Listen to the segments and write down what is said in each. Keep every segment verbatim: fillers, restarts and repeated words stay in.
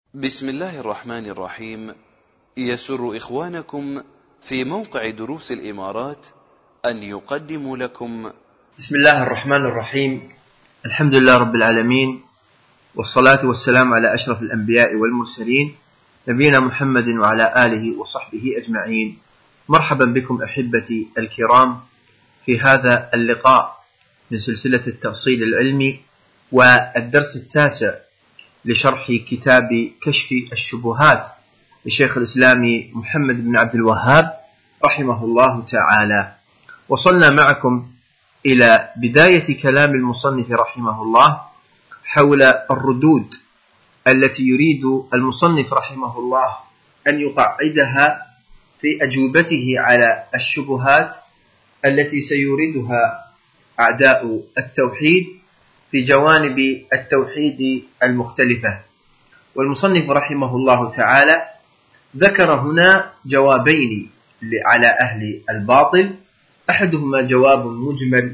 بسم الله الرحمن الرحيم. يسر إخوانكم في موقع دروس الإمارات أن يقدموا لكم بسم الله الرحمن الرحيم. الحمد لله رب العالمين، والصلاة والسلام على أشرف الأنبياء والمرسلين نبينا محمد وعلى آله وصحبه أجمعين. مرحبا بكم أحبتي الكرام في هذا اللقاء من سلسلة التأصيل العلمي والدرس التاسع لشرح كتاب كشف الشبهات لشيخ الإسلام محمد بن عبد الوهاب رحمه الله تعالى. وصلنا معكم إلى بداية كلام المصنف رحمه الله حول الردود التي يريد المصنف رحمه الله أن يقعدها في أجوبته على الشبهات التي سيوردها أعداء التوحيد في جوانب التوحيد المختلفة. والمصنف رحمه الله تعالى ذكر هنا جوابين على أهل الباطل، أحدهما جواب مجمل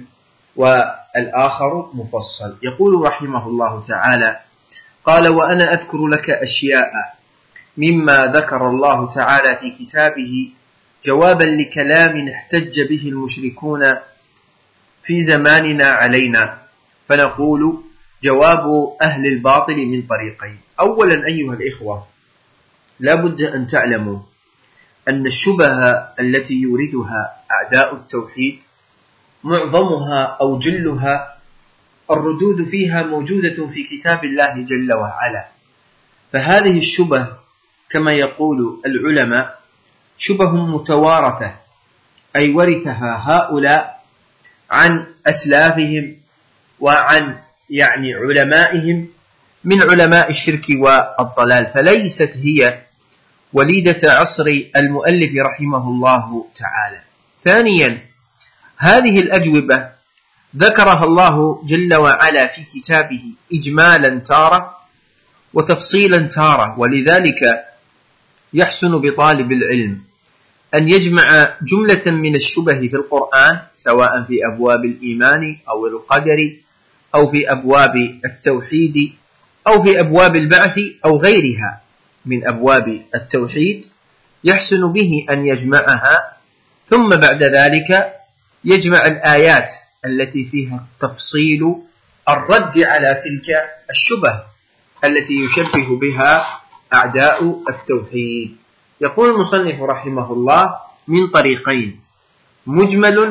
والآخر مفصل. يقول رحمه الله تعالى: قال: وأنا أذكر لك أشياء مما ذكر الله تعالى في كتابه جوابا لكلام احتج به المشركون في زماننا علينا، فنقول جواب أهل الباطل من طريقين. أولا أيها الإخوة، لا بد أن تعلموا أن الشبه التي يوردها أعداء التوحيد معظمها أو جلها الردود فيها موجودة في كتاب الله جل وعلا. فهذه الشبه كما يقول العلماء شبه متوارثة، أي ورثها هؤلاء عن أسلافهم وعن يعني علمائهم من علماء الشرك والضلال، فليست هي وليدة عصر المؤلف رحمه الله تعالى. ثانيا، هذه الأجوبة ذكرها الله جل وعلا في كتابه إجمالا تارة وتفصيلا تارة، ولذلك يحسن بطالب العلم أن يجمع جملة من الشبه في القرآن سواء في أبواب الإيمان أو القدر أو في أبواب التوحيد أو في أبواب البعث أو غيرها من أبواب التوحيد، يحسن به أن يجمعها، ثم بعد ذلك يجمع الآيات التي فيها تفصيل الرد على تلك الشبه التي يشبه بها أعداء التوحيد. يقول المصنف رحمه الله من طريقين: مجمل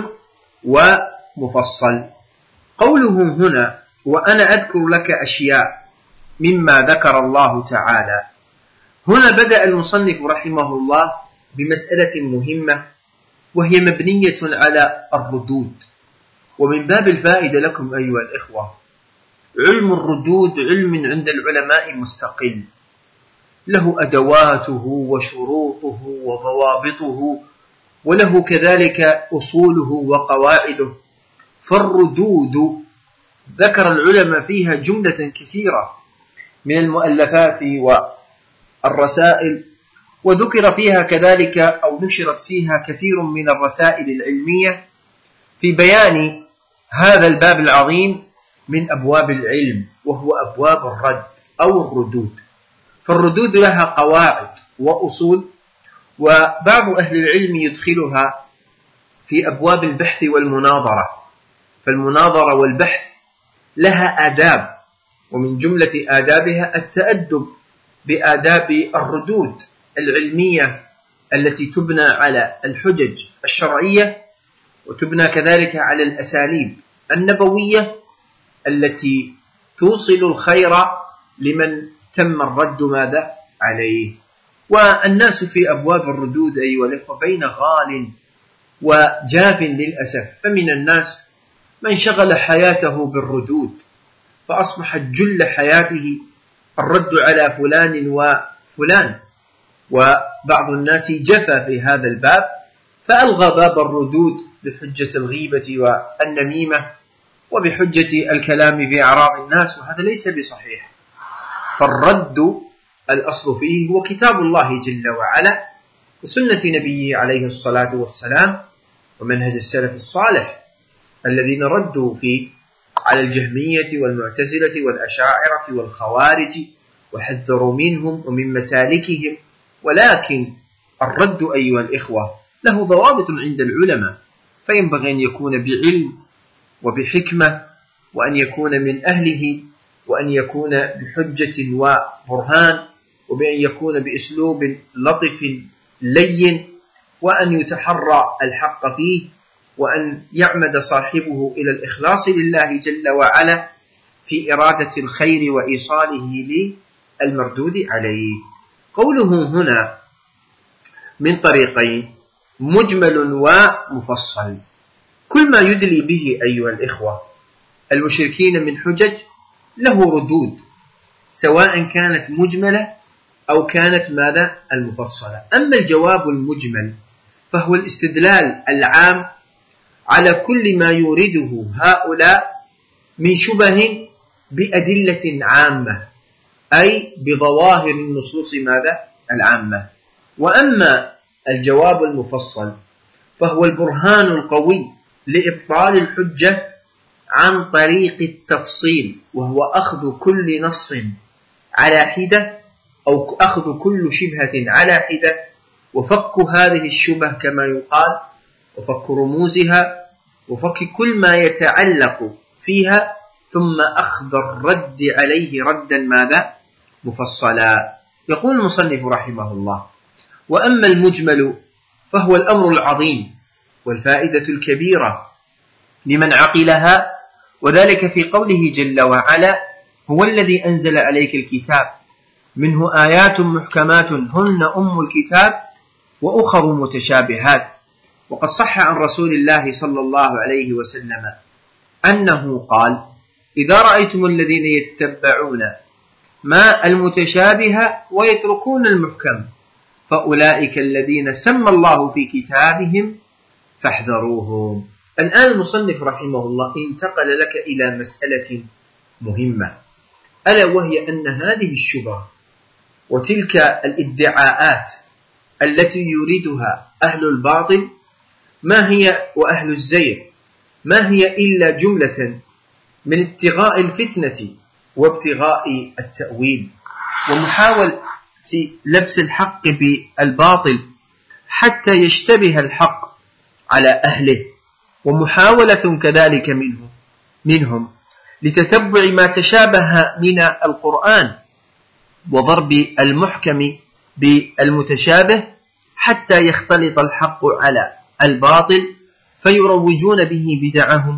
ومفصل. قوله هنا وأنا أذكر لك أشياء مما ذكر الله تعالى، هنا بدأ المصنف رحمه الله بمسألة مهمة وهي مبنية على الردود. ومن باب الفائدة لكم أيها الإخوة، علم الردود علم عند العلماء مستقل، له أدواته وشروطه وضوابطه، وله كذلك أصوله وقواعده. فالردود ذكر العلماء فيها جملة كثيرة من المؤلفات والرسائل، وذكر فيها كذلك أو نشرت فيها كثير من الرسائل العلمية في بيان هذا الباب العظيم من أبواب العلم، وهو أبواب الرد أو الردود. فالردود لها قواعد وأصول، وبعض أهل العلم يدخلها في أبواب البحث والمناظرة. فالمناظرة والبحث لها آداب، ومن جملة آدابها التأدب بآداب الردود العلمية التي تبنى على الحجج الشرعية، وتبنى كذلك على الأساليب النبوية التي توصل الخير لمن تم الرد ماذا عليه. والناس في أبواب الردود أيها الأخوة بين غال وجاف للأسف، فمن الناس من شغل حياته بالردود فأصبحت جل حياته الرد على فلان وفلان، وبعض الناس جفى في هذا الباب فألغى باب الردود بحجة الغيبة والنميمة وبحجة الكلام في أعراض الناس، وهذا ليس بصحيح. فالرد الأصل فيه هو كتاب الله جل وعلا وسنة نبيه عليه الصلاة والسلام ومنهج السلف الصالح الذين ردوا فيه على الجهمية والمعتزلة والأشاعرة والخوارج وحذروا منهم ومن مسالكهم، ولكن الرد أيها الإخوة له ضوابط عند العلماء، فينبغي أن يكون بعلم وبحكمة، وأن يكون من أهله، وأن يكون بحجة وبرهان، وبأن يكون بأسلوب لطف لين، وأن يتحرى الحق فيه، وأن يعمد صاحبه إلى الإخلاص لله جل وعلا في إرادة الخير وإيصاله للمردود عليه. قوله هنا من طريقين مجمل ومفصل، كل ما يدلي به أيها الإخوة المشركين من حجج له ردود، سواء كانت مجملة أو كانت ماذا المفصلة. أما الجواب المجمل فهو الاستدلال العام على كل ما يورده هؤلاء من شبه بأدلة عامة، أي بظواهر النصوص ماذا العامة. وأما الجواب المفصل فهو البرهان القوي لإبطال الحجة عن طريق التفصيل، وهو أخذ كل نص على حدة أو أخذ كل شبهة على حدة وفك هذه الشبه كما يقال، وفك رموزها، وفك كل ما يتعلق فيها، ثم أخذ الرد عليه ردا ماذا مفصلا. يقول المصنف رحمه الله: وأما المجمل فهو الأمر العظيم والفائدة الكبيرة لمن عقلها، وذلك في قوله جل وعلا: هو الذي أنزل عليك الكتاب منه آيات محكمات هن أم الكتاب وأخر متشابهات. وقد صح عن رسول الله صلى الله عليه وسلم أنه قال: إذا رأيتم الذين يتبعون ما المتشابه ويتركون المحكم فأولئك الذين سمى الله في كتابهم فاحذروهم. الآن المصنف رحمه الله انتقل لك إلى مسألة مهمة، ألا وهي أن هذه الشبهة وتلك الادعاءات التي يريدها أهل الباطل ما هي وأهل الزيغ ما هي إلا جملة من ابتغاء الفتنة وابتغاء التأويل ومحاولة لبس الحق بالباطل حتى يشتبه الحق على أهله، ومحاولة كذلك منهم, منهم لتتبع ما تشابه من القرآن وضرب المحكم بالمتشابه حتى يختلط الحق على الباطل فيروجون به بدعهم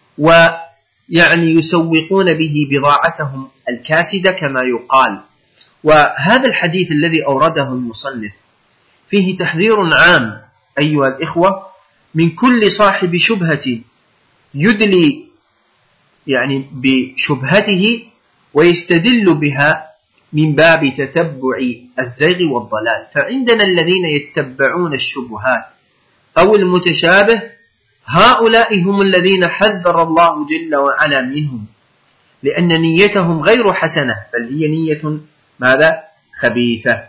ويعني يسوقون به بضاعتهم الكاسدة كما يقال. وهذا الحديث الذي أورده المصنف فيه تحذير عام أيها الإخوة من كل صاحب شبهة يدلي يعني بشبهته ويستدل بها من باب تتبع الزيغ والضلال. فعندنا الذين يتبعون الشبهات أو المتشابه هؤلاء هم الذين حذر الله جل وعلا منهم، لأن نيتهم غير حسنة بل هي نية ماذا خبيثة.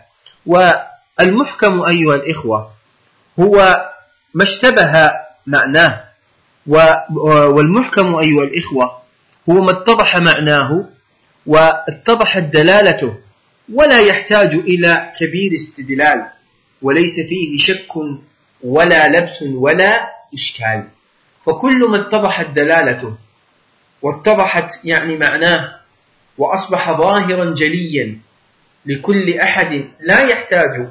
والمحكم أيها الإخوة هو ما اشتبه معناه، والمحكم أيها الإخوة هو ما اتضح معناه واتضحت دلالته ولا يحتاج إلى كبير استدلال وليس فيه شك ولا لبس ولا إشكال. فكل ما اتضحت دلالته واتضحت يعني معناه وأصبح ظاهرا جليا لكل أحد لا يحتاج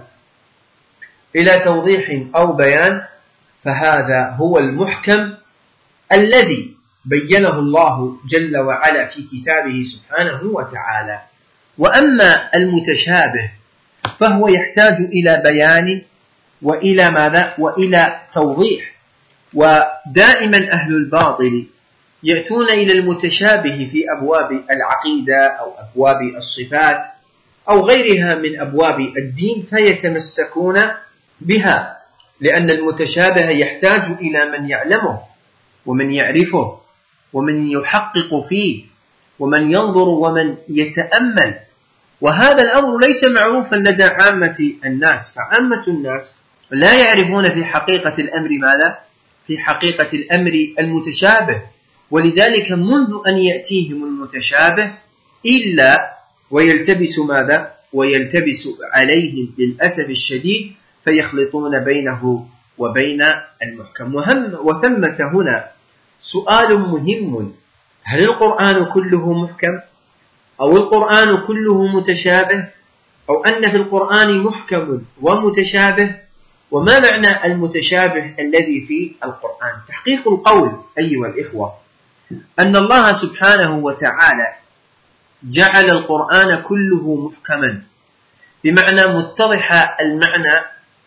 إلى توضيح أو بيان، فهذا هو المحكم الذي بينه الله جل وعلا في كتابه سبحانه وتعالى. وأما المتشابه فهو يحتاج إلى بيان وإلى ماذا وإلى توضيح. ودائما أهل الباطل يأتون إلى المتشابه في أبواب العقيدة أو أبواب الصفات أو غيرها من أبواب الدين فيتمسكون بها، لأن المتشابه يحتاج إلى من يعلمه ومن يعرفه ومن يحقق فيه ومن ينظر ومن يتأمل. وهذا الأمر ليس معروفا لدى عامة الناس، فعامة الناس لا يعرفون في حقيقة الأمر ماذا؟ في حقيقة الأمر المتشابه. ولذلك منذ أن يأتيهم المتشابه إلا ويلتبس ماذا؟ ويلتبس عليهم للأسف الشديد فيخلطون بينه وبين المحكم. وهم وثمة هنا سؤال مهم: هل القرآن كله محكم أو القرآن كله متشابه، أو أن في القرآن محكم ومتشابه؟ وما معنى المتشابه الذي في القرآن؟ تحقيق القول أيها الإخوة أن الله سبحانه وتعالى جعل القرآن كله محكما، بمعنى متضح المعنى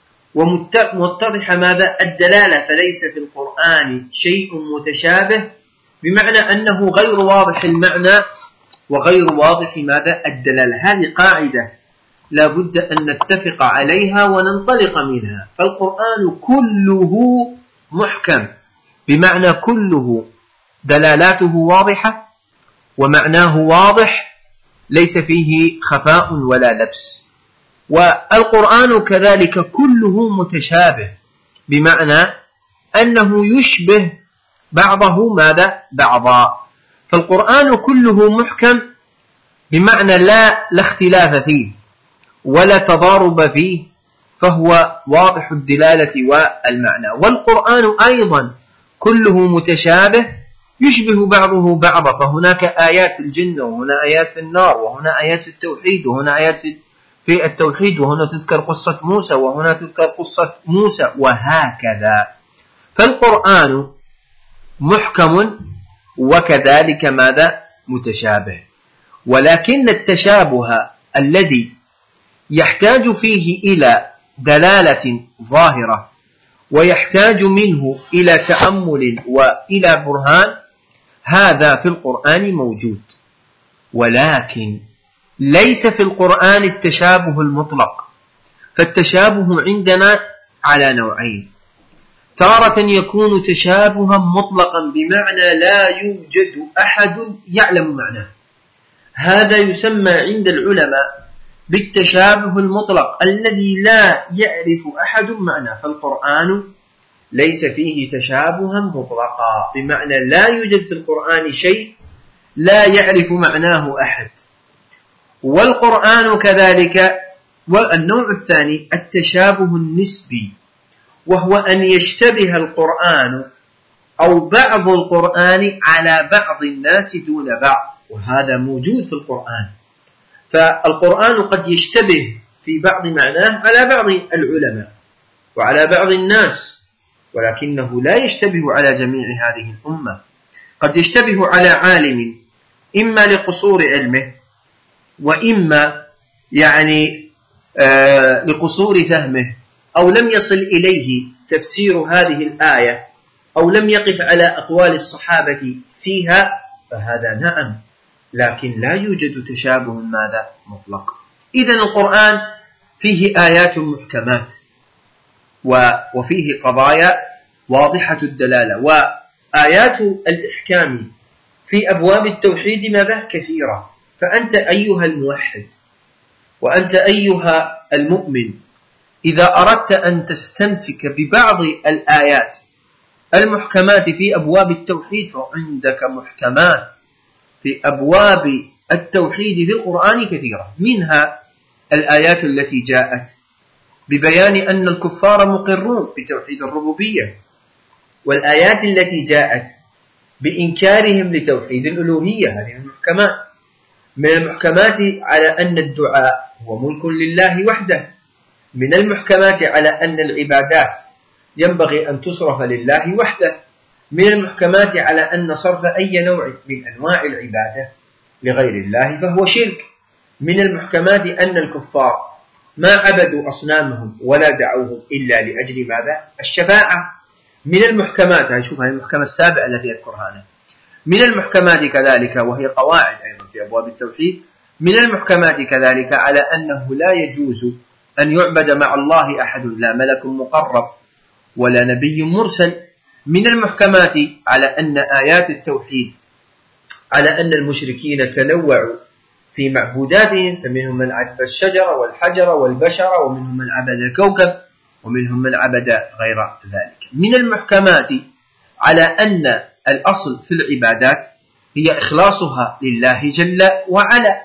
ومتضح ماذا؟ الدلالة، فليس في القرآن شيء متشابه، بمعنى أنه غير واضح المعنى وغير واضح ماذا؟ الدلالة. هذه قاعدة لا بد أن نتفق عليها وننطلق منها. فالقرآن كله محكم، بمعنى كله دلالاته واضحة ومعناه واضح، ليس فيه خفاء ولا لبس. والقرآن كذلك كله متشابه، بمعنى أنه يشبه بعضه ماذا؟ بعضا. فالقرآن كله محكم بمعنى لا لا اختلاف فيه ولا تضارب فيه، فهو واضح الدلالة والمعنى. والقرآن أيضا كله متشابه يشبه بعضه بعضا، فهناك آيات في الجنة وهنا آيات في النار وهنا آيات في التوحيد وهنا آيات في في التوحيد، وهنا تذكر قصة موسى وهنا تذكر قصة موسى، وهكذا. فالقرآن محكم وكذلك ماذا؟ متشابه. ولكن التشابه الذي يحتاج فيه إلى دلالة ظاهرة ويحتاج منه إلى تأمل وإلى برهان، هذا في القرآن موجود. ولكن ليس في القرآن التشابه المطلق، فالتشابه عندنا على نوعين: تارة يكون تشابها مطلقا بمعنى لا يوجد أحد يعلم معناه، هذا يسمى عند العلماء بالتشابه المطلق الذي لا يعرف أحد معناه. فالقرآن ليس فيه تشابها مطلقا، بمعنى لا يوجد في القرآن شيء لا يعرف معناه أحد. والقرآن كذلك. والنوع الثاني التشابه النسبي، وهو أن يشتبه القرآن أو بعض القرآن على بعض الناس دون بعض، وهذا موجود في القرآن. فالقرآن قد يشتبه في بعض معناه على بعض العلماء وعلى بعض الناس، ولكنه لا يشتبه على جميع هذه الأمة. قد يشتبه على عالم إما لقصور علمه وإما يعني آه لقصور فهمه، أو لم يصل إليه تفسير هذه الآية، أو لم يقف على أقوال الصحابة فيها، فهذا نعم، لكن لا يوجد تشابه ماذا؟ مطلق. إذن القرآن فيه آيات محكمات وفيه قضايا واضحة الدلالة، وآيات الإحكام في أبواب التوحيد ماذا؟ كثيرة. فأنت أيها الموحد وأنت أيها المؤمن، إذا أردت أن تستمسك ببعض الآيات المحكمات في أبواب التوحيد، فعندك محكمات في أبواب التوحيد في القرآن كثيرة، منها الآيات التي جاءت ببيان أن الكفار مقرون بتوحيد الربوبية، والآيات التي جاءت بإنكارهم لتوحيد الألوهية، هذه المحكمات. من المحكمات على أن الدعاء هو ملك لله وحده، من المحكمات على أن العبادات ينبغي أن تصرف لله وحده، من المحكمات على أن صرف أي نوع من أنواع العبادة لغير الله فهو شرك، من المحكمات أن الكفار ما عبدوا أصنامهم ولا دعوهم إلا لأجل ماذا؟ الشفاعة. من المحكمات، هنشوف هذه المحكمة السابعة التي أذكرها أنا، من المحكمات كذلك، وهي قواعد أيضا في أبواب التوحيد، من المحكمات كذلك على أنه لا يجوز أن يعبد مع الله أحد، لا ملك مقرب ولا نبي مرسل. من المحكمات على أن آيات التوحيد على أن المشركين تنوعوا في معبوداتهم، فمنهم من عبد الشجر والحجر والبشر، ومنهم من عبد الكوكب، ومنهم من عبد غير ذلك. من المحكمات على أن الأصل في العبادات هي إخلاصها لله جل وعلا،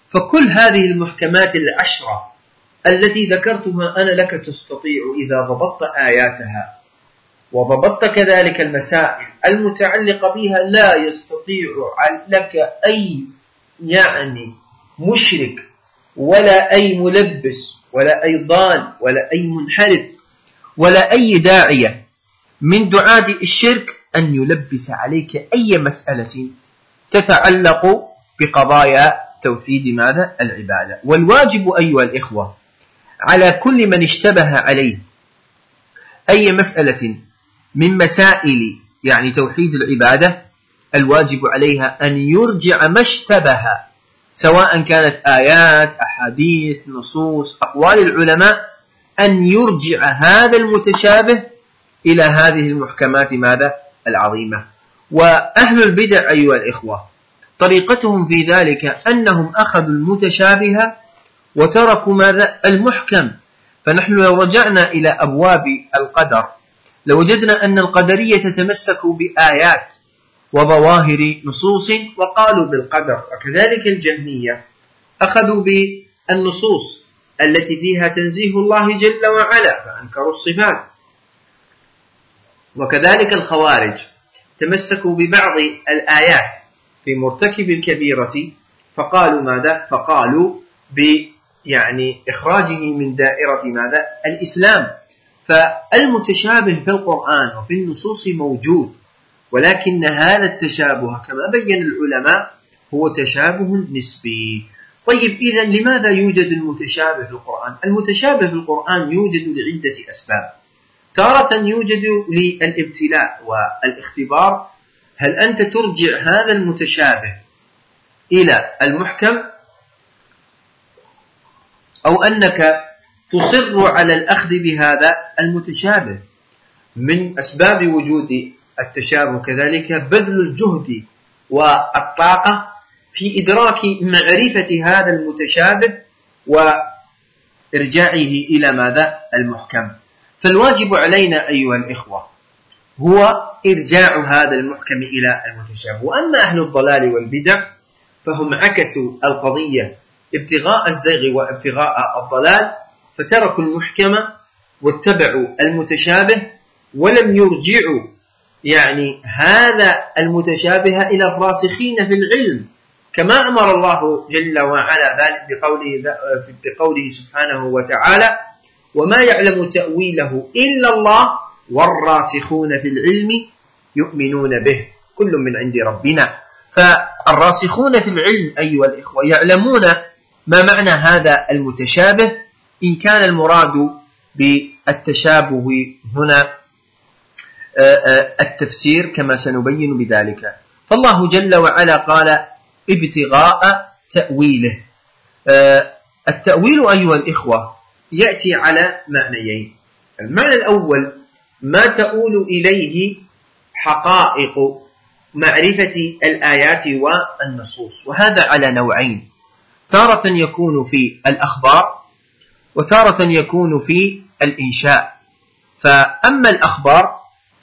فكل هذه المحكمات العشرة التي ذكرتها أنا لك تستطيع إذا ضبطت آياتها وضبطت كذلك المسائل المتعلقة بها، لا يستطيع لك أي يعني مشرك ولا أي ملبس ولا أي ضال ولا أي منحرف ولا أي داعية من دعاة الشرك أن يلبس عليك أي مسألة تتعلق بقضايا توحيد ماذا؟ العبادة. والواجب أيها الإخوة على كل من اشتبه عليه أي مسألة من مسائل يعني توحيد العبادة، الواجب عليها أن يرجع ما اشتبه، سواء كانت آيات، أحاديث، نصوص، أقوال العلماء، أن يرجع هذا المتشابه إلى هذه المحكمات ماذا؟ العظيمة. وأهل البدع أيها الإخوة طريقتهم في ذلك أنهم أخذوا المتشابه وتركوا ماذا؟ المحكم. فنحن لو رجعنا إلى أبواب القدر لوجدنا أن القدرية تتمسكوا بآيات وظواهر نصوص وقالوا بالقدر، وكذلك الجهمية أخذوا بالنصوص التي فيها تنزيه الله جل وعلا فأنكروا الصفات، وكذلك الخوارج تمسكوا ببعض الآيات في مرتكب الكبيرة فقالوا ماذا؟ فقالوا يعني إخراجه من دائرة ماذا؟ الإسلام. فالمتشابه في القرآن وفي النصوص موجود، ولكن هذا التشابه كما بين العلماء هو تشابه نسبي. طيب إذن لماذا يوجد المتشابه في القرآن؟ المتشابه في القرآن يوجد لعدة أسباب. تارة يوجد للابتلاء والاختبار، هل أنت ترجع هذا المتشابه إلى المحكم أو أنك تصر على الأخذ بهذا المتشابه. من أسباب وجود التشابه كذلك بذل الجهد والطاقة في إدراك معرفة هذا المتشابه وإرجاعه إلى ماذا؟ المحكم. فالواجب علينا أيها الإخوة هو إرجاع هذا المحكم إلى المتشابه. وأما أهل الضلال والبدع فهم عكسوا القضية ابتغاء الزيغ وابتغاء الضلال، فتركوا المحكم واتبعوا المتشابه ولم يرجعوا يعني هذا المتشابه إلى الراسخين في العلم، كما أمر الله جل وعلا ذلك بقوله, بقوله سبحانه وتعالى: وما يعلم تأويله إلا الله والراسخون في العلم يؤمنون به كل من عند ربنا. فالراسخون في العلم أيها الإخوة يعلمون ما معنى هذا المتشابه، إن كان المراد بالتشابه هنا التفسير كما سنبين بذلك. فالله جل وعلا قال ابتغاء تأويله. التأويل أيها الإخوة يأتي على معنيين. المعنى الأول ما تؤول إليه حقائق معرفة الآيات والنصوص، وهذا على نوعين: تارة يكون في الأخبار وتارة يكون في الإنشاء. فأما الأخبار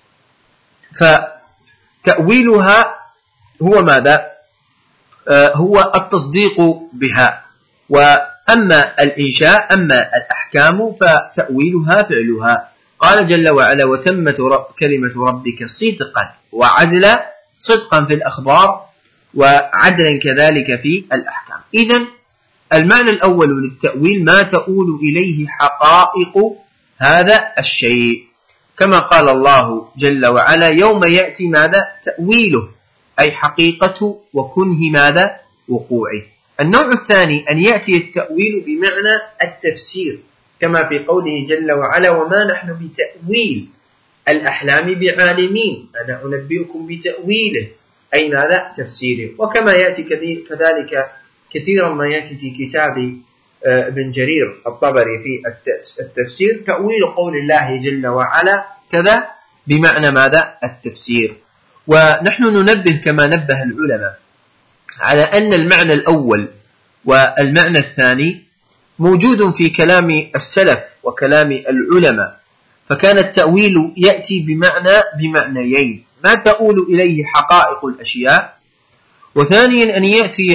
فتأويلها هو ماذا؟ آه هو التصديق بها. وأما الإنشاء أما الأحكام فتأويلها فعلها. قال جل وعلا: وتمت رب كلمة ربك صدقا وعدلا، صدقا في الأخبار وعدلا كذلك في الأحكام. إذن المعنى الأول للتأويل ما تؤول إليه حقائق هذا الشيء، كما قال الله جل وعلا: يوم يأتي ماذا؟ تأويله، أي حقيقة وكنه ماذا؟ وقوعه. النوع الثاني أن يأتي التأويل بمعنى التفسير، كما في قوله جل وعلا: وما نحن بتأويل الأحلام بعالمين، أنا أنبئكم بتأويله، أي ماذا؟ تفسيره. وكما يأتي كذلك كثيرا ما يأتي في كتاب ابن جرير الطبري في التفسير تأويل قول الله جل وعلا كذا بمعنى ماذا؟ التفسير. ونحن ننبه كما نبه العلماء على أن المعنى الأول والمعنى الثاني موجود في كلام السلف وكلام العلماء، فكان التأويل يأتي بمعنى بمعنيين: ما تؤول إليه حقائق الأشياء، وثانيا أن يأتي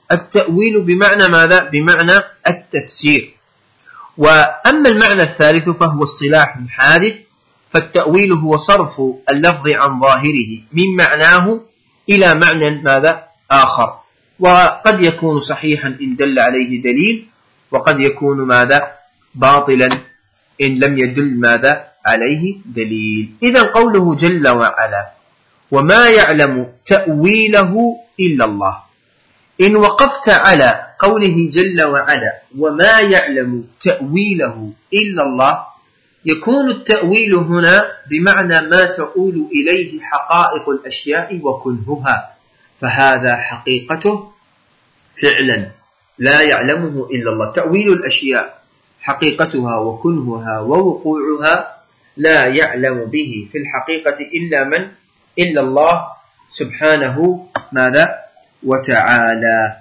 التأويل بمعنى ماذا؟ بمعنى التفسير. وأما المعنى الثالث فهو اصطلاح حادث، فالتأويل هو صرف اللفظ عن ظاهره من معناه إلى معنى ماذا؟ آخر، وقد يكون صحيحا إن دل عليه دليل، وقد يكون ماذا؟ باطلا إن لم يدل ماذا؟ عليه دليل. إذن قوله جل وعلا وما يعلم تأويله إلا الله، إن وقفت على قوله جل وعلا وما يعلم تأويله إلا الله، يكون التأويل هنا بمعنى ما تؤول إليه حقائق الأشياء وكنهها، فهذا حقيقته فعلا لا يعلمه إلا الله. تأويل الأشياء حقيقتها وكنهها ووقوعها لا يعلم به في الحقيقة إلا من؟ إلا الله سبحانه ماذا؟ وتعالى.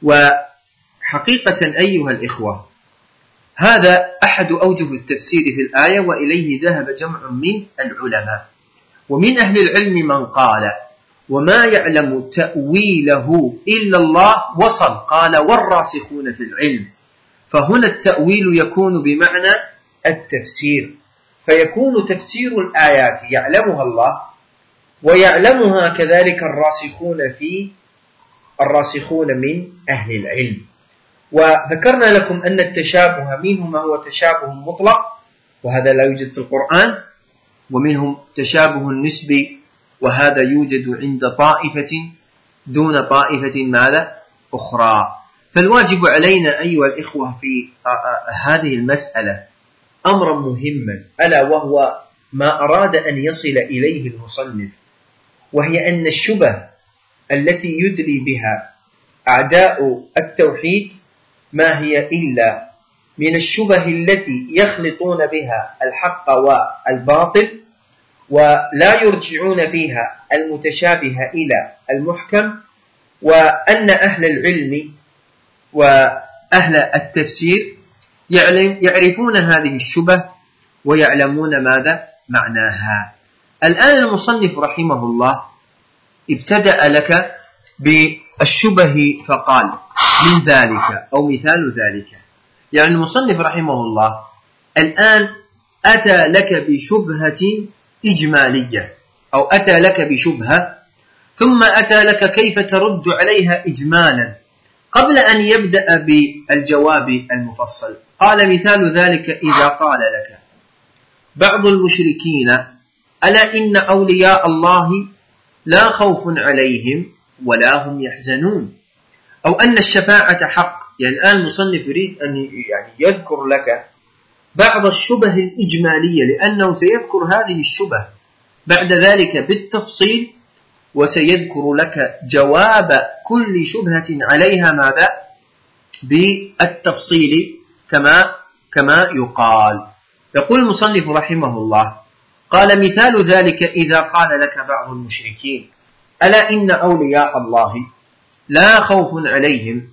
وحقيقة أيها الإخوة، هذا أحد أوجه التفسير في الآية، وإليه ذهب جمع من العلماء. ومن أهل العلم من قال وما يعلم تأويله إلا الله، وصل قال والراسخون في العلم، فهنا التأويل يكون بمعنى التفسير، فيكون تفسير الآيات يعلمها الله ويعلمها كذلك الراسخون في الراسخون من أهل العلم. وذكرنا لكم أن التشابه منه ما هو تشابه مطلق، وهذا لا يوجد في القرآن، ومنهم تشابه نسبي، وهذا يوجد عند طائفة دون طائفة ماذا؟ أخرى. فالواجب علينا أيها الإخوة في هذه المسألة أمرا مهما، ألا وهو ما أراد أن يصل إليه المصنف، وهي أن الشبه التي يدلي بها أعداء التوحيد ما هي إلا من الشبه التي يخلطون بها الحق والباطل، ولا يرجعون فيها المتشابه إلى المحكم، وأن أهل العلم وأهل التفسير يعرفون هذه الشبه ويعلمون ماذا؟ معناها. الآن المصنف رحمه الله ابتدأ لك بالشبه فقال من ذلك أو مثال ذلك، يعني المصنف رحمه الله الآن أتى لك بشبهة إجمالية، أو أتى لك بشبهة ثم أتى لك كيف ترد عليها إجمالا قبل أن يبدأ بالجواب المفصل. قال مثال ذلك إذا قال لك بعض المشركين ألا إن أولياء الله لا خوف عليهم ولا هم يحزنون، أو أن الشفاعة حق. يعني الآن المصنف يريد أن يعني يذكر لك بعض الشبه الإجمالية، لأنه سيذكر هذه الشبه بعد ذلك بالتفصيل، وسيذكر لك جواب كل شبهة عليها ماذا؟ بالتفصيل كما كما يقال. يقول المصنف رحمه الله قال مثال ذلك إذا قال لك بعض المشركين ألا إن أولياء الله لا خوف عليهم،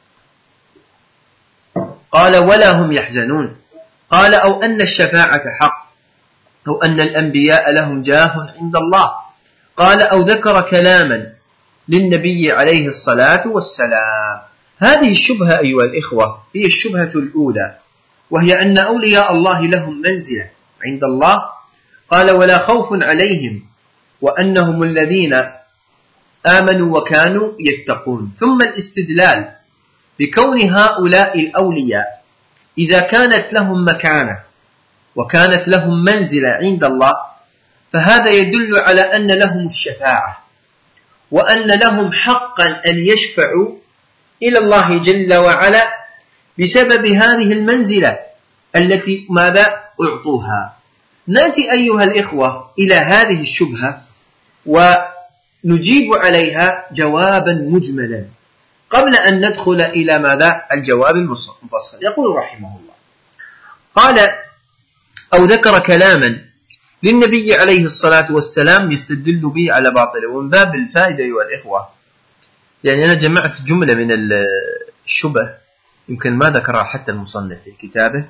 قال ولا هم يحزنون، قال أو أن الشفاعة حق، أو أن الأنبياء لهم جاه عند الله، قال أو ذكر كلاما للنبي عليه الصلاة والسلام. هذه الشبهة أيها الإخوة هي الشبهة الأولى، وهي أن أولياء الله لهم منزلة عند الله، قال ولا خوف عليهم، وأنهم الذين آمنوا وكانوا يتقون. ثم الاستدلال بكون هؤلاء الأولياء إذا كانت لهم مكانة وكانت لهم منزلة عند الله، فهذا يدل على أن لهم الشفاعة، وأن لهم حقا أن يشفعوا إلى الله جل وعلا بسبب هذه المنزلة التي ماذا أعطوها. نأتي أيها الإخوة إلى هذه الشبهة ونجيب عليها جوابا مجملا قبل أن ندخل إلى ماذا؟ الجواب المفصل. يقول رحمه الله قال أو ذكر كلاما للنبي عليه الصلاة والسلام يستدل به على باطله. ومن باب الفائدة أيها الإخوة، يعني أنا جمعت جملة من الشبه يمكن ما ذكرها حتى المصنف في كتابه،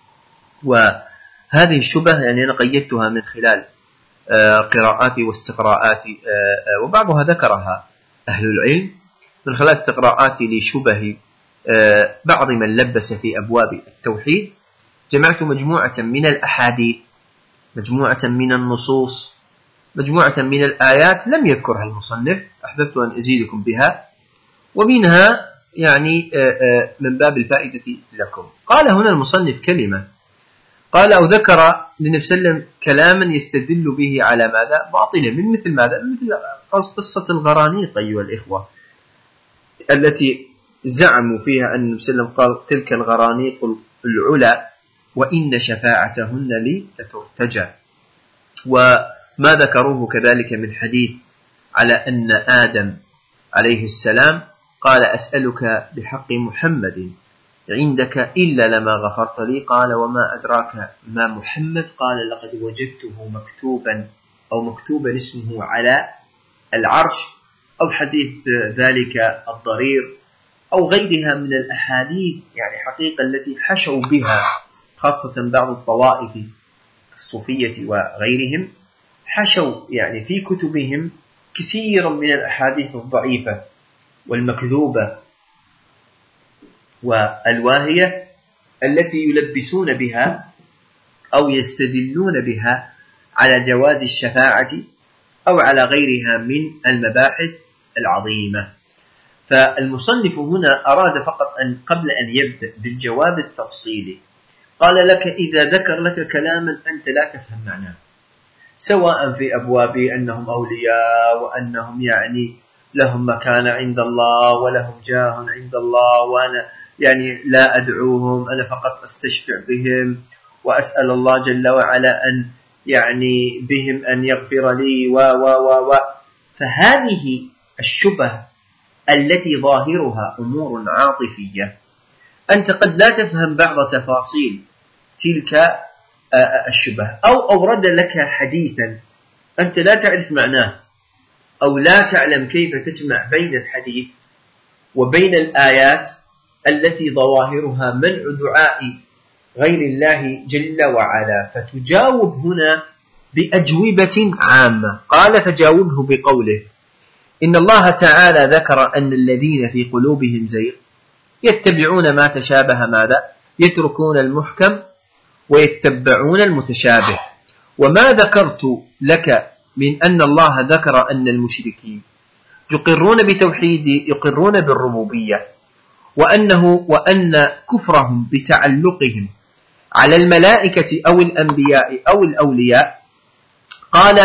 وهذه الشبه يعني أنا قيدتها من خلال قراءاتي واستقراءاتي، وبعضها ذكرها أهل العلم، من خلال استقراءاتي لشبه بعض من لبس في أبواب التوحيد جمعت مجموعة من الأحاديث، مجموعة من النصوص، مجموعة من الآيات لم يذكرها المصنف، أحببت أن أزيدكم بها، ومنها يعني من باب الفائدة لكم. قال هنا المصنف كلمة، قال أو ذكر للنبي صلى الله عليه وسلم كلاما يستدل به على ماذا؟ باطلا، من مثل ماذا؟ من مثل قصة الغرانيق أيها الإخوة، التي زعموا فيها أن النبي صلى الله عليه وسلم قال تلك الغرانيق العلا وإن شفاعتهن لي لترتجى. وما ذكروه كذلك من حديث على أن آدم عليه السلام قال أسألك بحق محمد عندك إلا لما غفرت لي، قال وما أدراك ما محمد، قال لقد وجدته مكتوبا أو مكتوبا اسمه على العرش، أو حديث ذلك الضرير أو غيرها من الأحاديث يعني حقيقة التي حشوا بها خاصة بعض الطوائف الصوفية وغيرهم، حشوا يعني في كتبهم كثيرا من الأحاديث الضعيفة والمكذوبة والواهية التي يلبسون بها أو يستدلون بها على جواز الشفاعة أو على غيرها من المباحث العظيمة. فالمصنف هنا أراد فقط أن قبل أن يبدأ بالجواب التفصيلي قال لك إذا ذكر لك كلاما أنت لا تفهم معناه، سواء في أبواب أنهم أولياء وأنهم يعني لهم مكانة عند الله ولهم جاه عند الله، وأنا يعني لا أدعوهم، أنا فقط أستشفع بهم وأسأل الله جل وعلا أن يعني بهم أن يغفر لي و و و و فهذه الشبه التي ظاهرها أمور عاطفية، أنت قد لا تفهم بعض تفاصيل تلك الشبه، أو أورد لك حديثا أنت لا تعرف معناه أو لا تعلم كيف تجمع بين الحديث وبين الآيات التي ظواهرها منع دعاء غير الله جل وعلا، فتجاوب هنا بأجوبة عامة. قال فجاوبه بقوله إن الله تعالى ذكر أن الذين في قلوبهم زيغ يتبعون ما تشابه ماذا؟ يتركون المحكم ويتبعون المتشابه. وما ذكرت لك من أن الله ذكر أن المشركين يقرون بتوحيد يقرون بالربوبية، وأنه وأن كفرهم بتعلقهم على الملائكة أو الأنبياء أو الأولياء، قال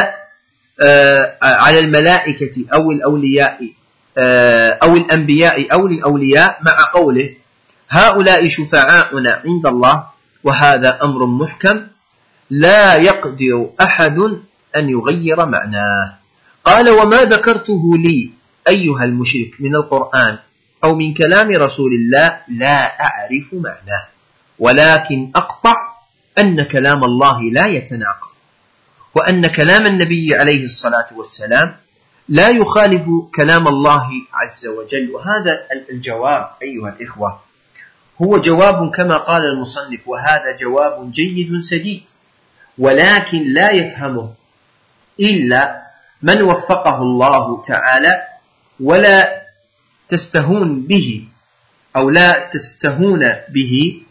آه على الملائكة أو الأولياء آه أو الأنبياء أو الأولياء، مع قوله هؤلاء شفعاؤنا عند الله، وهذا أمر محكم لا يقدر أحد أن يغير معناه. قال وما ذكرته لي أيها المشرك من القرآن أو من كلام رسول الله لا أعرف معناه، ولكن أقطع أن كلام الله لا يتناقض، وأن كلام النبي عليه الصلاة والسلام لا يخالف كلام الله عز وجل. وهذا الجواب أيها الإخوة هو جواب كما قال المصنف، وهذا جواب جيد سديد، ولكن لا يفهمه إلا من وفقه الله تعالى، ولا تستهون به أو لا تستهون به،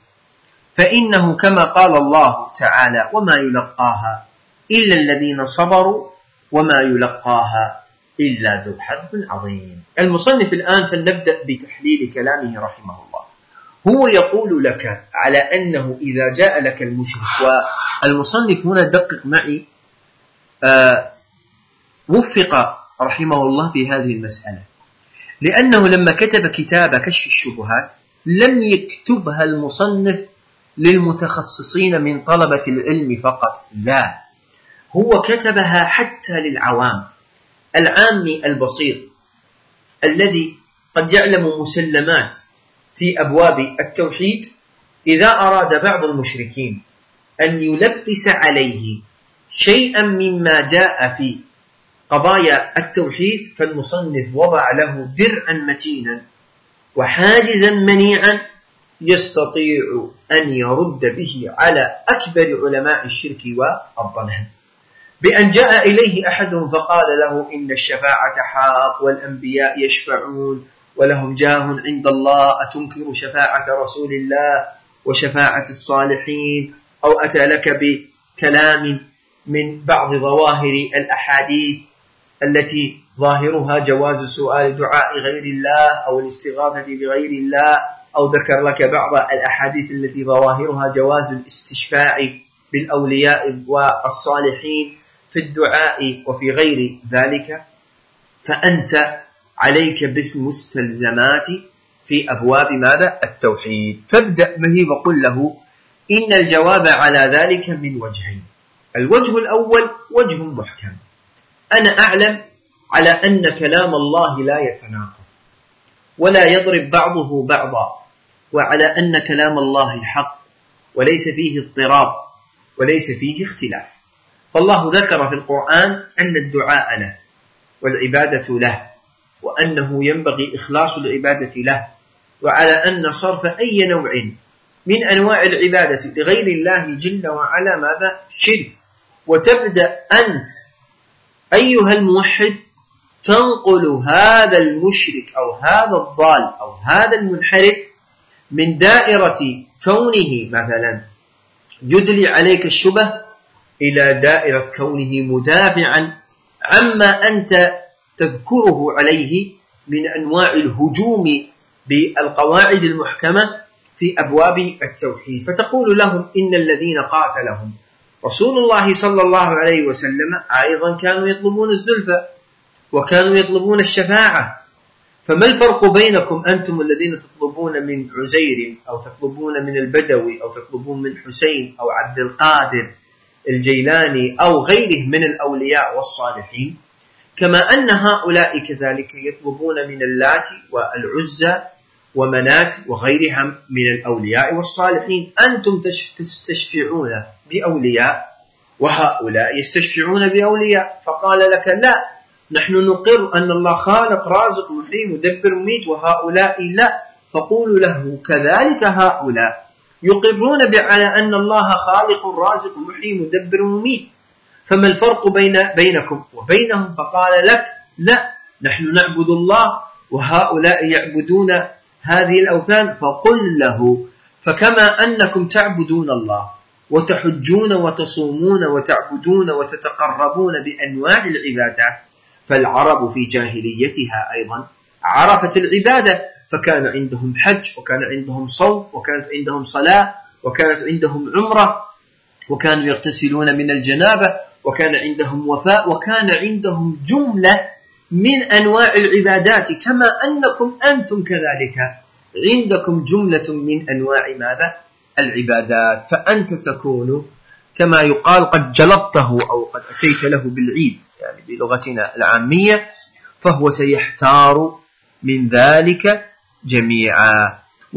فإنه كما قال الله تعالى وما يلقاها إلا الذين صبروا وما يلقاها إلا ذو حظ عظيم. المصنف الآن فلنبدأ بتحليل كلامه رحمه الله. هو يقول لك على أنه إذا جاء لك المشرك، والمصنف هنا دقق معي، آه وفق رحمه الله في هذه المسألة، لأنه لما كتب كتاب كشف الشبهات لم يكتبها المصنف للمتخصصين من طلبة العلم فقط، لا، هو كتبها حتى للعوام، العامي البسيط الذي قد يعلم مسلمات في أبواب التوحيد، إذا أراد بعض المشركين أن يلبس عليه شيئا مما جاء في قضايا التوحيد، فالمصنف وضع له درعا متينا وحاجزا منيعا يستطيع أن يرد به على أكبر علماء الشرك والضلال، بأن جاء إليه أحدهم فقال له إن الشفاعة حق والأنبياء يشفعون ولهم جاه عند الله، أتنكر شفاعة رسول الله وشفاعة الصالحين؟ أو أتى لك بكلام من بعض ظواهر الأحاديث التي ظاهرها جواز سؤال دعاء غير الله أو الاستغاثة بغير الله، أو ذكر لك بعض الأحاديث التي ظواهرها جواز الاستشفاع بالأولياء والصالحين في الدعاء وفي غير ذلك، فأنت عليك بالمستلزمات في أبواب ماذا؟ التوحيد. فابدأ به وقل له إن الجواب على ذلك من وجهين. الوجه الأول وجه محكم، أنا أعلم على أن كلام الله لا يتناقض ولا يضرب بعضه بعضا، وعلى أن كلام الله حق وليس فيه اضطراب وليس فيه اختلاف. فالله ذكر في القرآن أن الدعاء له والعبادة له، وأنه ينبغي إخلاص العبادة له، وعلى أن صرف أي نوع من أنواع العبادة لغير الله جل وعلا ماذا؟ شرك. وتبدأ أنت أيها الموحد تنقل هذا المشرك أو هذا الضال أو هذا المنحرف من دائرة كونه مثلا يدلي عليك الشبه إلى دائرة كونه مدافعا عما أنت تذكره عليه من أنواع الهجوم بالقواعد المحكمة في أبواب التوحيد. فتقول لهم إن الذين قاتلهم رسول الله صلى الله عليه وسلم أيضا كانوا يطلبون الزلفى وكانوا يطلبون الشفاعة، فما الفرق بينكم أنتم الذين تطلبون من عزير أو تطلبون من البدوي أو تطلبون من حسين أو عبد القادر الجيلاني أو غيره من الأولياء والصالحين، كما أن هؤلاء كذلك يطلبون من اللات والعزى ومنات وغيرها من الأولياء والصالحين. أنتم تستشفعون بأولياء وهؤلاء يستشفعون بأولياء، فقال لك لا، نحن نقر أن الله خالق رازق محيي مدبر مميت وهؤلاء لا. فقول له كذلك هؤلاء يقرون على أن الله خالق رازق محيي مدبر مميت، فما الفرق بين بينكم وبينهم؟ فقال لك لا، نحن نعبد الله وهؤلاء يعبدون هذه الأوثان. فقل له فكما أنكم تعبدون الله وتحجون وتصومون وتعبدون وتتقربون بأنواع العبادات، فالعرب في جاهليتها أيضا عرفت العبادة، فكان عندهم حج وكان عندهم صوم وكانت عندهم صلاة وكانت عندهم عمرة وكانوا يغتسلون من الجنابة وكان عندهم وفاء وكان عندهم جملة من أنواع العبادات، كما أنكم أنتم كذلك عندكم جملة من أنواع ماذا؟ العبادات. فأنت تكون كما يقال قد جلطته أو قد أتيت له بالعيد يعني بلغتنا العامية، فهو سيحتار من ذلك جميعا.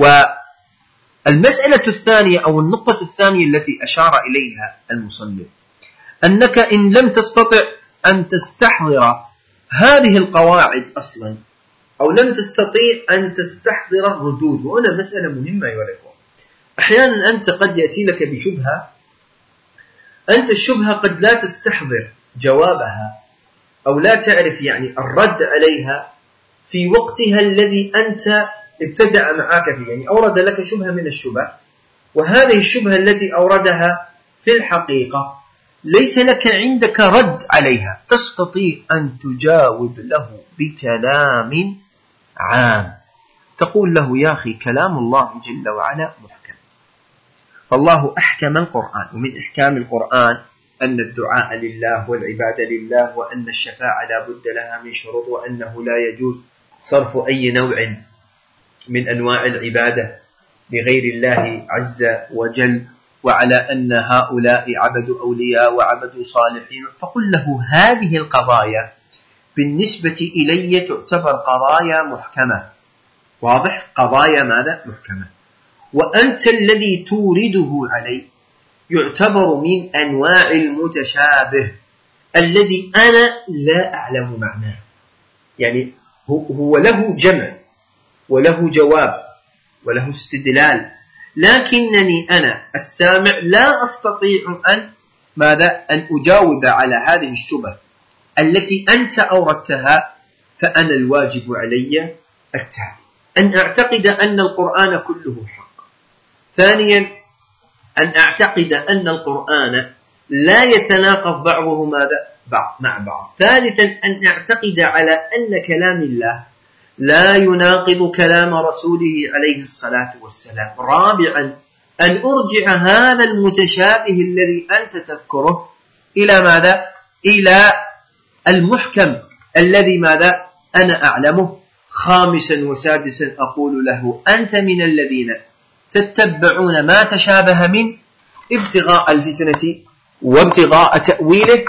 والمسألة الثانية أو النقطة الثانية التي أشار إليها المصنف أنك إن لم تستطع أن تستحضر هذه القواعد أصلا أو لم تستطيع أن تستحضر الردود، وهنا مسألة مهمة يا ولد. أحيانا أنت قد يأتي لك بشبهة، أنت الشبهة قد لا تستحضر جوابها أو لا تعرف يعني الرد عليها في وقتها الذي أنت ابتدأ معك فيه. يعني أورد لك شبهة من الشبه، وهذه الشبهة التي أوردها في الحقيقة ليس لك عندك رد عليها، تستطيع أن تجاوب له بكلام عام. تقول له يا أخي كلام الله جل وعلا محكم، فالله أحكم القرآن، ومن إحكام القرآن أن الدعاء لله والعبادة لله، وأن الشفاعة لا بد لها من شروط، وأنه لا يجوز صرف أي نوع من أنواع العبادة لغير الله عز وجل، وعلى أن هؤلاء عبدوا أولياء وعبدوا صالحين. فقل له هذه القضايا بالنسبة إلي تعتبر قضايا محكمة، واضح؟ قضايا ماذا؟ محكمة. وأنت الذي تورده علي يعتبر من أنواع المتشابه الذي أنا لا أعلم معناه. يعني هو له جمع وله جواب وله استدلال، لكنني أنا السامع لا أستطيع أن ماذا؟ أن أجاوب على هذه الشبهة التي أنت أوردتها. فأنا الواجب علي التالي: أن أعتقد أن القرآن كله حق. ثانيا، أن أعتقد أن القرآن لا يتناقض بعضه ماذا؟ بعض مع بعض. ثالثا، أن أعتقد على أن كلام الله لا يناقض كلام رسوله عليه الصلاة والسلام. رابعا، أن أرجع هذا المتشابه الذي أنت تذكره إلى ماذا؟ إلى المحكم الذي ماذا؟ أنا أعلمه. خامسا وسادسا، أقول له: أنت من الذين تتبعون ما تشابه من ابتغاء الفتنة وابتغاء تأويله،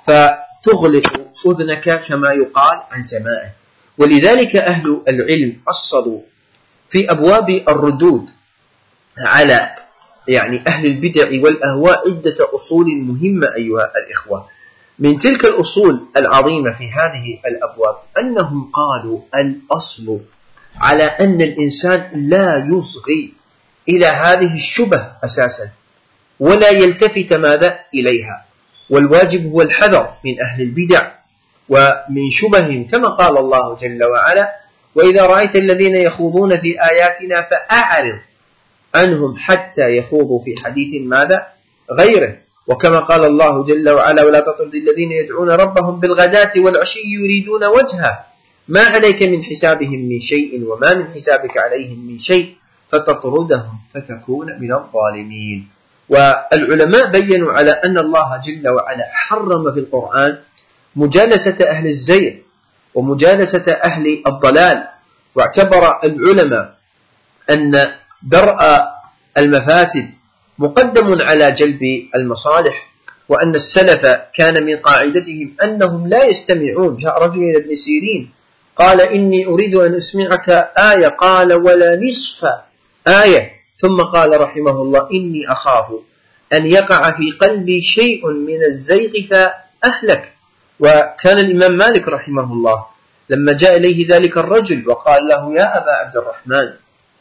فتغلق أذنك كما يقال عن سماعه. ولذلك أهل العلم أصلوا في أبواب الردود على يعني أهل البدع والأهواء عدة أصول مهمة أيها الإخوة. من تلك الأصول العظيمة في هذه الأبواب أنهم قالوا: الأصل على أن الإنسان لا يصغي إلى هذه الشبه أساسا ولا يلتفت ماذا إليها، والواجب هو الحذر من أهل البدع ومن شبههم، كما قال الله جل وعلا: وإذا رأيت الذين يخوضون في آياتنا فأعرض عنهم حتى يخوضوا في حديث ماذا غيره. وكما قال الله جل وعلا: ولا تطرد الذين يدعون ربهم بالغداة والعشي يريدون وجهه ما عليك من حسابهم من شيء وما من حسابك عليهم من شيء فتطردهم فتكون من الظالمين. والعلماء بيّنوا على أن الله جل وعلا حرم في القرآن مجالسة أهل الزيغ ومجالسة أهل الضلال، واعتبر العلماء أن درء المفاسد مقدم على جلب المصالح، وأن السلف كان من قاعدتهم أنهم لا يستمعون. جاء رجل إلى ابن سيرين قال: إني أريد أن أسمعك آية، قال: ولا نصف آية، ثم قال رحمه الله: إني أخاف أن يقع في قلبي شيء من الزيغ فأهلك. وكان الإمام مالك رحمه الله لما جاء إليه ذلك الرجل وقال له: يا أبا عبد الرحمن،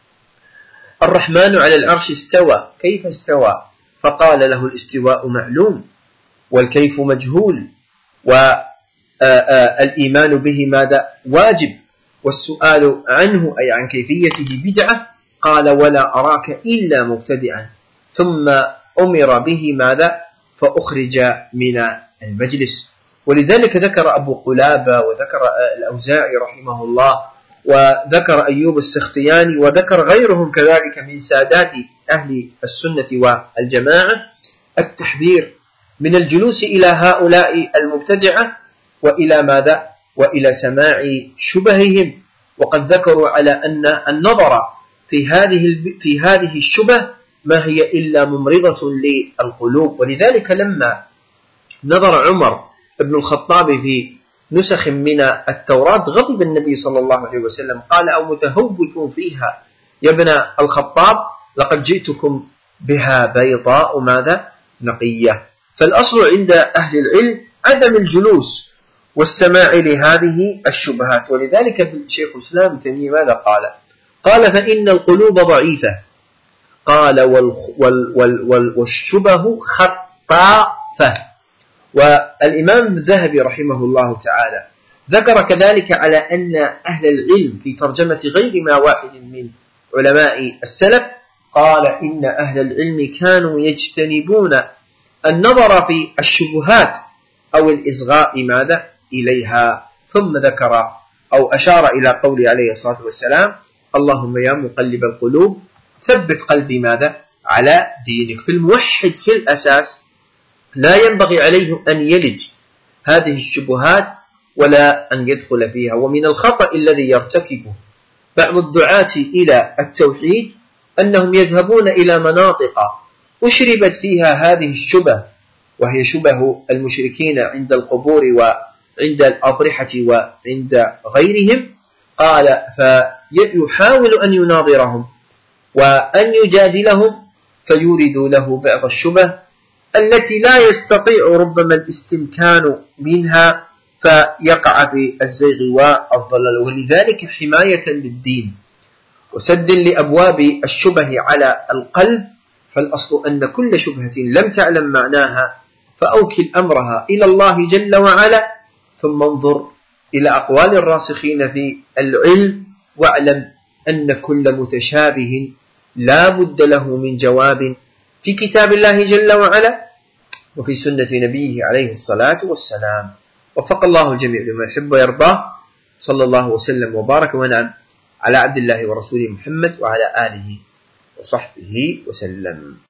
الرحمن على العرش استوى، كيف استوى؟ فقال له: الاستواء معلوم والكيف مجهول، والإيمان به ماذا؟ واجب، والسؤال عنه أي عن كيفيته بدعة. قال: ولا أراك إلا مبتدعا. ثم أمر به ماذا؟ فأخرج من المجلس. ولذلك ذكر أبو قلابة وذكر الأوزاعي رحمه الله وذكر أيوب السختياني وذكر غيرهم كذلك من سادات أهل السنة والجماعة التحذير من الجلوس إلى هؤلاء المبتدعة وإلى ماذا؟ وإلى سماع شبههم. وقد ذكروا على أن النظر في هذه في هذه الشبه ما هي إلا ممرضة للقلوب. ولذلك لما نظر عمر بن الخطاب في نسخ من التوراة غضب النبي صلى الله عليه وسلم، قال: أو متهوك فيها يا ابن الخطاب، لقد جئتكم بها بيضاء ماذا؟ نقية. فالأصل عند أهل العلم عدم الجلوس والسماع لهذه الشبهات. ولذلك الشيخ الإسلام ابن تيمية ماذا قال؟ قال: فإن القلوب ضعيفة، قال: وال وال وال والشبه خطافة. والإمام الذهبي رحمه الله تعالى ذكر كذلك على أن أهل العلم في ترجمة غير ما واحد من علماء السلف قال: إن أهل العلم كانوا يجتنبون النظر في الشبهات أو الإصغاء ماذا إليها. ثم ذكر أو أشار إلى قوله عليه الصلاة والسلام: اللهم يا مقلب القلوب ثبت قلبي ماذا؟ على دينك. في الموحد في الأساس لا ينبغي عليه أن يلج هذه الشبهات ولا أن يدخل فيها. ومن الخطأ الذي يرتكبه بعض الدعاة إلى التوحيد أنهم يذهبون إلى مناطق أشربت فيها هذه الشبه، وهي شبه المشركين عند القبور وعند الأضرحة وعند غيرهم. قال: فيحاول أن يناظرهم وأن يجادلهم فيورد له بعض الشبه التي لا يستطيع ربما الاستمكان منها فيقع في الزيغ والضلال. ولذلك حماية للدين وسد لأبواب الشبه على القلب، فالأصل أن كل شبهة لم تعلم معناها فأوكل أمرها إلى الله جل وعلا، ثم انظر إلى أقوال الراسخين في العلم واعلم أن كل متشابه لا بد له من جواب في كتاب الله جل وعلا وفي سنة نبيه عليه الصلاة والسلام. وفق الله الجميع لما يحب ويرضاه. صلى الله وسلم وبارك ونعم على عبد الله ورسوله محمد وعلى آله وصحبه وسلم.